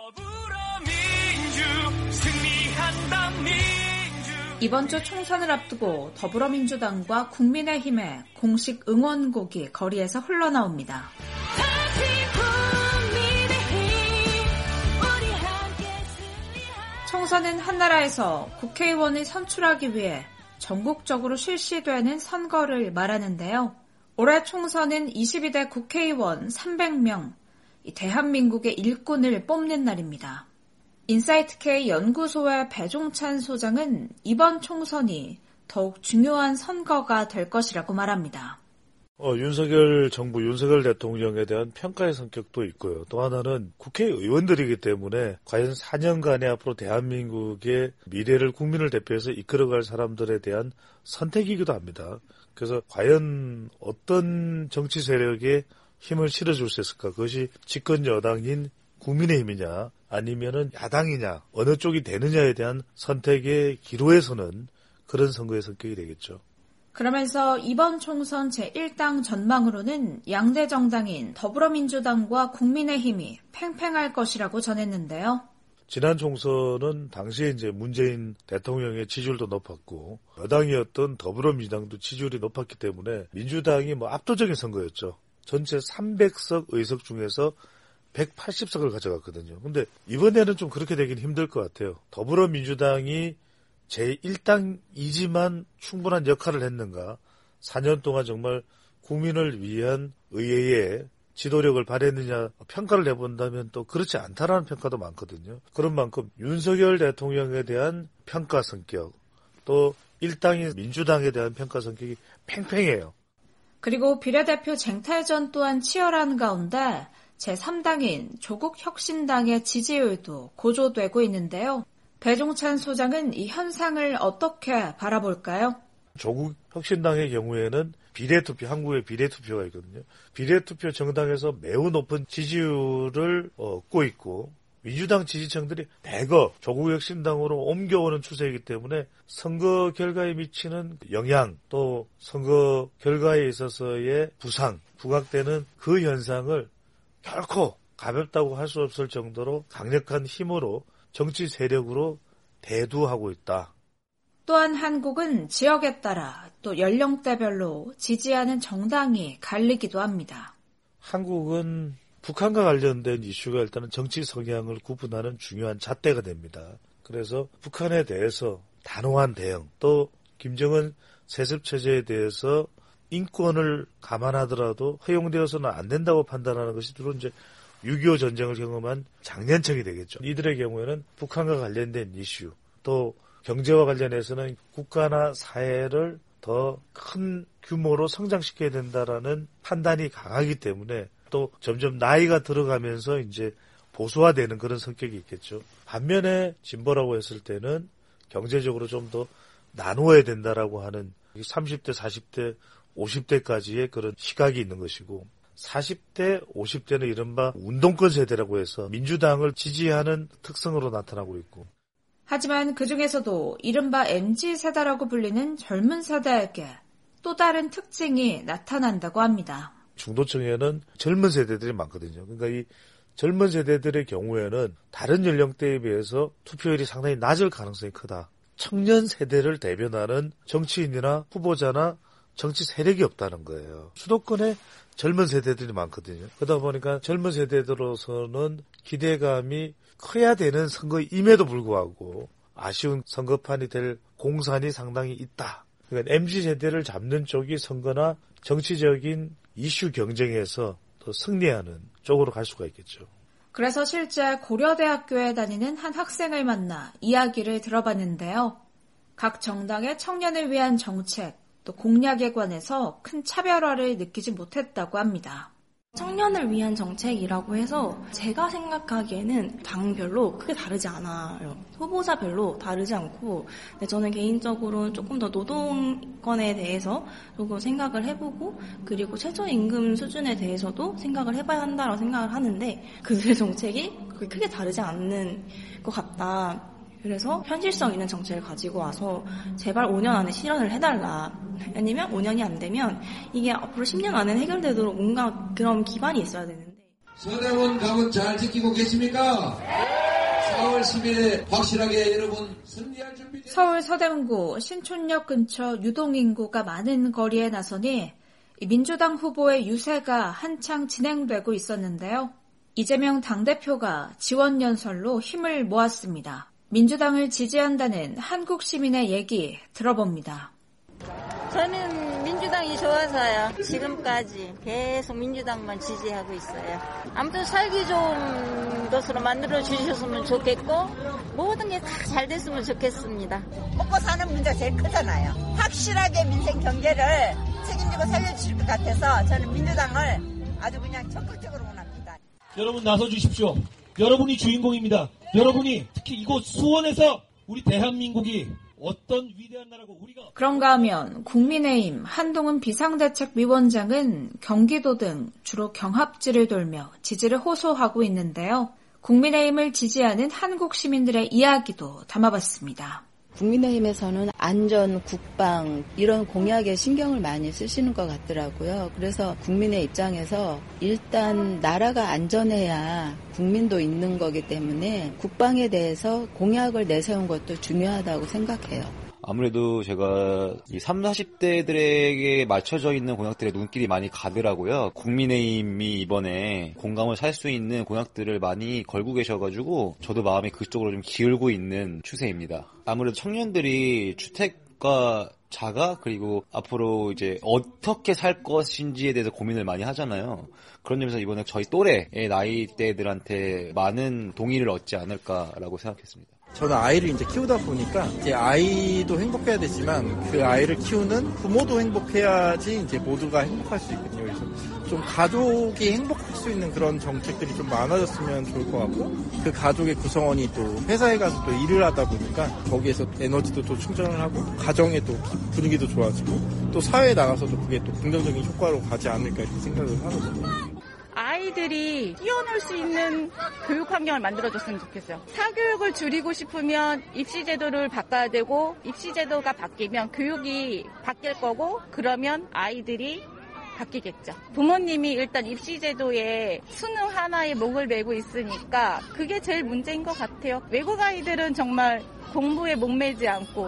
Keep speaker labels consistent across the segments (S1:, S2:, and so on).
S1: 이번 주 총선을 앞두고 더불어민주당과 국민의힘의 공식 응원곡이 거리에서 흘러나옵니다. 총선은 한나라에서 국회의원을 선출하기 위해 전국적으로 실시되는 선거를 말하는데요. 올해 총선은 22대 국회의원 300명, 대한민국의 일꾼을 뽑는 날입니다. 인사이트K 연구소의 배종찬 소장은 이번 총선이 더욱 중요한 선거가 될 것이라고 말합니다.
S2: 윤석열 정부, 윤석열 대통령에 대한 평가의 성격도 있고요. 또 하나는 국회의원들이기 때문에 과연 4년간의 앞으로 대한민국의 미래를 국민을 대표해서 이끌어갈 사람들에 대한 선택이기도 합니다. 그래서 과연 어떤 정치 세력에 힘을 실어줄 수 있을까? 그것이 집권 여당인 국민의힘이냐 아니면은 야당이냐 어느 쪽이 되느냐에 대한 선택의 기로에서는 그런 선거의 성격이 되겠죠.
S1: 그러면서 이번 총선 제1당 전망으로는 양대 정당인 더불어민주당과 국민의힘이 팽팽할 것이라고 전했는데요.
S2: 지난 총선은 당시에 이제 문재인 대통령의 지지율도 높았고 여당이었던 더불어민주당도 지지율이 높았기 때문에 민주당이 압도적인 선거였죠. 전체 300석 의석 중에서 180석을 가져갔거든요. 근데 이번에는 좀 그렇게 되긴 힘들 것 같아요. 더불어민주당이 제1당이지만 충분한 역할을 했는가? 4년 동안 정말 국민을 위한 의회의 지도력을 발휘했느냐 평가를 해본다면 또 그렇지 않다라는 평가도 많거든요. 그런 만큼 윤석열 대통령에 대한 평가 성격, 또 일당인 민주당에 대한 평가 성격이 팽팽해요.
S1: 그리고 비례대표 쟁탈전 또한 치열한 가운데 제3당인 조국혁신당의 지지율도 고조되고 있는데요. 배종찬 소장은 이 현상을 어떻게 바라볼까요?
S2: 조국혁신당의 경우에는 비례투표, 한국에 비례투표가 있거든요. 비례투표 정당에서 매우 높은 지지율을 얻고 있고 민주당 지지층들이 대거 조국혁신당으로 옮겨오는 추세이기 때문에 선거 결과에 미치는 영향 또 선거 결과에 있어서의 부각되는 그 현상을 결코 가볍다고 할 수 없을 정도로 강력한 힘으로 정치 세력으로 대두하고 있다.
S1: 또한 한국은 지역에 따라 또 연령대별로 지지하는 정당이 갈리기도 합니다.
S2: 한국은 북한과 관련된 이슈가 일단은 정치 성향을 구분하는 중요한 잣대가 됩니다. 그래서 북한에 대해서 단호한 대응, 또 김정은 세습체제에 대해서 인권을 감안하더라도 허용되어서는 안 된다고 판단하는 것이 주로 이제 6.25 전쟁을 경험한 장년층이 되겠죠. 이들의 경우에는 북한과 관련된 이슈, 또 경제와 관련해서는 국가나 사회를 더 큰 규모로 성장시켜야 된다라는 판단이 강하기 때문에 또 점점 나이가 들어가면서 이제 보수화되는 그런 성격이 있겠죠. 반면에 진보라고 했을 때는 경제적으로 좀 더 나누어야 된다라고 하는 30대, 40대, 50대까지의 그런 시각이 있는 것이고 40대, 50대는 이른바 운동권 세대라고 해서 민주당을 지지하는 특성으로 나타나고 있고
S1: 하지만 그중에서도 이른바 MZ세대라고 불리는 젊은 세대에게 또 다른 특징이 나타난다고 합니다.
S2: 중도층에는 젊은 세대들이 많거든요. 그러니까 이 젊은 세대들의 경우에는 다른 연령대에 비해서 투표율이 상당히 낮을 가능성이 크다. 청년 세대를 대변하는 정치인이나 후보자나 정치 세력이 없다는 거예요. 수도권에 젊은 세대들이 많거든요. 그러다 보니까 젊은 세대들로서는 기대감이 커야 되는 선거임에도 불구하고 아쉬운 선거판이 될 공산이 상당히 있다. 그러니까 MZ세대를 잡는 쪽이 선거나 정치적인 이슈 경쟁에서 더 승리하는 쪽으로 갈 수가 있겠죠.
S1: 그래서 실제 고려대학교에 다니는 한 학생을 만나 이야기를 들어봤는데요. 각 정당의 청년을 위한 정책, 또 공약에 관해서 큰 차별화를 느끼지 못했다고 합니다.
S3: 청년을 위한 정책이라고 해서 제가 생각하기에는 당별로 크게 다르지 않아요. 후보자별로 다르지 않고 저는 개인적으로 조금 더 노동권에 대해서 조금 생각을 해보고 그리고 최저임금 수준에 대해서도 생각을 해봐야 한다고 생각을 하는데 그들의 정책이 그렇게 크게 다르지 않는 것 같다. 그래서 현실성 있는 정책을 가지고 와서 제발 5년 안에 실현을 해달라. 아니면 5년이 안 되면 이게 앞으로 10년 안에 해결되도록 뭔가 그런 기반이 있어야 되는데.
S4: 선대원 감은 잘 지키고 계십니까? 4월 10일에 확실하게 여러분 승리할 준비.
S1: 서울 서대문구 신촌역 근처 유동인구가 많은 거리에 나서니 민주당 후보의 유세가 한창 진행되고 있었는데요. 이재명 당대표가 지원연설로 힘을 모았습니다. 민주당을 지지한다는 한국 시민의 얘기 들어봅니다.
S5: 저는 민주당이 좋아서요. 지금까지 계속 민주당만 지지하고 있어요. 아무튼 살기 좋은 것으로 만들어 주셨으면 좋겠고 모든 게 다 잘 됐으면 좋겠습니다.
S6: 먹고 사는 문제가 제일 크잖아요. 확실하게 민생 경제를 책임지고 살려주실 것 같아서 저는 민주당을 아주 그냥 적극적으로 원합니다.
S7: 여러분 나서주십시오. 여러분이 주인공입니다. 여러분이 특히 이곳 수원에서 우리 대한민국이 어떤 위대한 나라고 우리가.
S1: 그런가 하면 국민의힘 한동훈 비상대책위원장은 경기도 등 주로 경합지를 돌며 지지를 호소하고 있는데요. 국민의힘을 지지하는 한국 시민들의 이야기도 담아봤습니다.
S8: 국민의힘에서는 안전, 국방 이런 공약에 신경을 많이 쓰시는 것 같더라고요. 그래서 국민의 입장에서 일단 나라가 안전해야 국민도 있는 거기 때문에 국방에 대해서 공약을 내세운 것도 중요하다고 생각해요.
S9: 아무래도 제가 이 30, 40대들에게 맞춰져 있는 공약들에 눈길이 많이 가더라고요. 국민의힘이 이번에 공감을 살 수 있는 공약들을 많이 걸고 계셔가지고 저도 마음이 그쪽으로 좀 기울고 있는 추세입니다. 아무래도 청년들이 주택과 자가 그리고 앞으로 이제 어떻게 살 것인지에 대해서 고민을 많이 하잖아요. 그런 점에서 이번에 저희 또래의 나이대들한테 많은 동의를 얻지 않을까라고 생각했습니다.
S10: 저는 아이를 이제 키우다 보니까 이제 아이도 행복해야 되지만 그 아이를 키우는 부모도 행복해야지 이제 모두가 행복할 수 있거든요. 그래서 좀 가족이 행복할 수 있는 그런 정책들이 좀 많아졌으면 좋을 것 같고 그 가족의 구성원이 또 회사에 가서 또 일을 하다 보니까 거기에서 에너지도 또 충전을 하고 가정의 또 분위기도 좋아지고 또 사회에 나가서도 그게 또 긍정적인 효과로 가지 않을까 이렇게 생각을 하거든요.
S11: 아이들이 뛰어놀 수 있는 교육 환경을 만들어줬으면 좋겠어요. 사교육을 줄이고 싶으면 입시 제도를 바꿔야 되고 입시 제도가 바뀌면 교육이 바뀔 거고 그러면 아이들이 바뀌겠죠. 부모님이 일단 입시 제도에 수능 하나에 목을 매고 있으니까 그게 제일 문제인 것 같아요. 외국 아이들은 정말 공부에 목매지 않고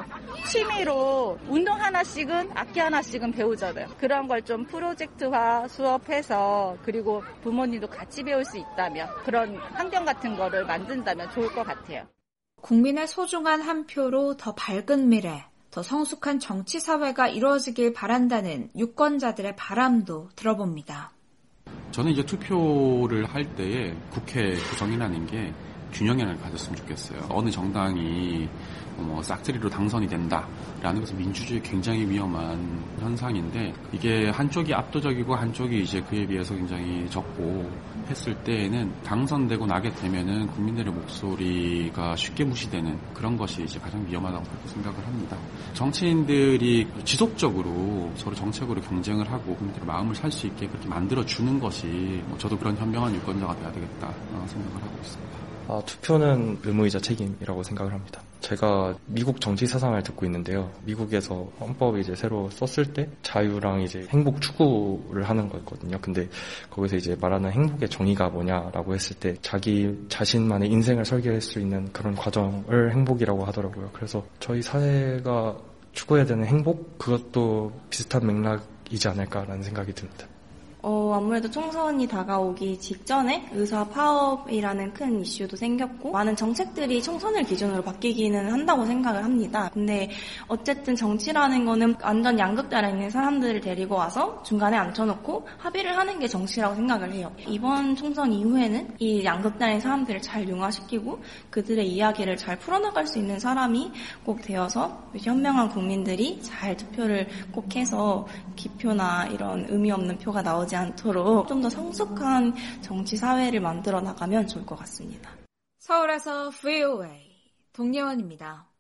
S11: 취미로 운동 하나씩은 악기 하나씩은 배우잖아요. 그런 걸 좀 프로젝트화 수업해서 그리고 부모님도 같이 배울 수 있다면 그런 환경 같은 거를 만든다면 좋을 것 같아요.
S1: 국민의 소중한 한 표로 더 밝은 미래, 더 성숙한 정치 사회가 이루어지길 바란다는 유권자들의 바람도 들어봅니다.
S12: 저는 이제 투표를 할 때에 국회 구성이라는 게 균형을 가졌으면 좋겠어요. 어느 정당이 싹트리로 당선이 된다라는 것은 민주주의에 굉장히 위험한 현상인데 이게 한쪽이 압도적이고 한쪽이 이제 그에 비해서 굉장히 적고 했을 때에는 당선되고 나게 되면은 국민들의 목소리가 쉽게 무시되는 그런 것이 이제 가장 위험하다고 그렇게 생각을 합니다. 정치인들이 지속적으로 서로 정책으로 경쟁을 하고 국민들의 마음을 살 수 있게 그렇게 만들어주는 것이 저도 그런 현명한 유권자가 돼야 되겠다 생각을 하고 있습니다.
S13: 투표는 의무이자 책임이라고 생각을 합니다. 제가 미국 정치 사상을 듣고 있는데요. 미국에서 헌법을 이제 새로 썼을 때 자유랑 이제 행복 추구를 하는 거였거든요. 근데 거기서 이제 말하는 행복의 정의가 뭐냐라고 했을 때 자기 자신만의 인생을 설계할 수 있는 그런 과정을 행복이라고 하더라고요. 그래서 저희 사회가 추구해야 되는 행복? 그것도 비슷한 맥락이지 않을까라는 생각이 듭니다.
S3: 아무래도 총선이 다가오기 직전에 의사 파업이라는 큰 이슈도 생겼고 많은 정책들이 총선을 기준으로 바뀌기는 한다고 생각을 합니다. 근데 어쨌든 정치라는 거는 완전 양극단에 있는 사람들을 데리고 와서 중간에 앉혀놓고 합의를 하는 게 정치라고 생각을 해요. 이번 총선 이후에는 이 양극단의 사람들을 잘 융화시키고 그들의 이야기를 잘 풀어나갈 수 있는 사람이 꼭 되어서 현명한 국민들이 잘 투표를 꼭 해서 기표나 이런 의미 없는 표가 나오지 않도록 좀 더 성숙한 정치 사회를 만들어 나가면 좋을 것 같습니다.
S1: 서울에서 VOA 동예원입니다.